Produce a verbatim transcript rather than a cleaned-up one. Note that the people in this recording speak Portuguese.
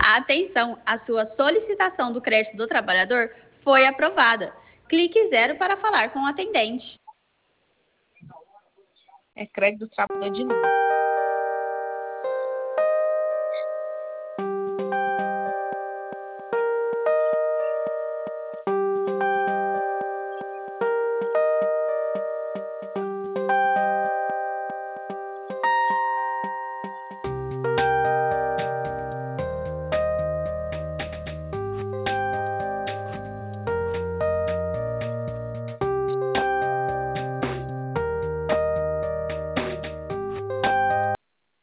Atenção, a sua solicitação do crédito do trabalhador foi aprovada. Clique zero para falar com o atendente. É crédito do trabalhador de novo.